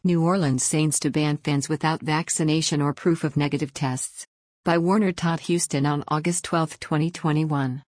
New Orleans Saints to ban fans without vaccination or proof of negative tests. By Warner Todd Houston on August 12, 2021.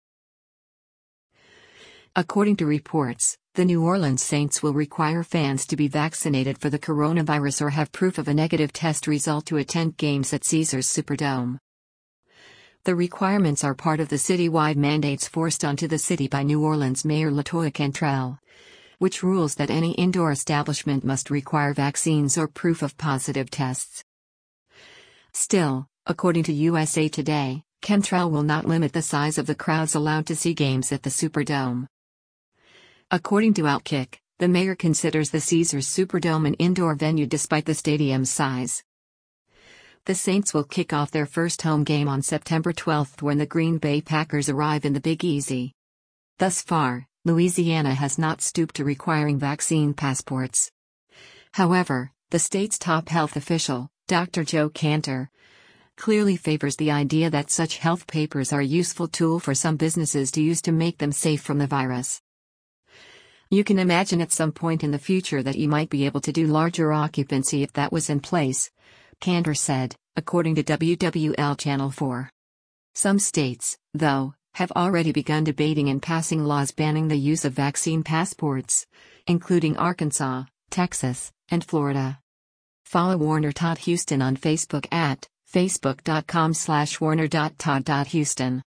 According to reports, the New Orleans Saints will require fans to be vaccinated for the coronavirus or have proof of a negative test result to attend games at Caesars Superdome. The requirements are part of the citywide mandates forced onto the city by New Orleans Mayor LaToya Cantrell, which rules that any indoor establishment must require vaccines or proof of positive tests. Still, according to USA Today, Cantrell will not limit the size of the crowds allowed to see games at the Superdome. According to Outkick, the mayor considers the Caesars Superdome an indoor venue despite the stadium's size. The Saints will kick off their first home game on September 12 when the Green Bay Packers arrive in the Big Easy. Thus far, Louisiana has not stooped to requiring vaccine passports. However, the state's top health official, Dr. Joe Cantor, clearly favors the idea that such health papers are a useful tool for some businesses to use to make them safe from the virus. You can imagine at some point in the future that you might be able to do larger occupancy if that was in place, Cantor said, according to WWL Channel 4. Some states, though, have already begun debating and passing laws banning the use of vaccine passports, including Arkansas, Texas, and Florida. Follow Warner Todd Houston on Facebook at facebook.com/warner.todd.houston.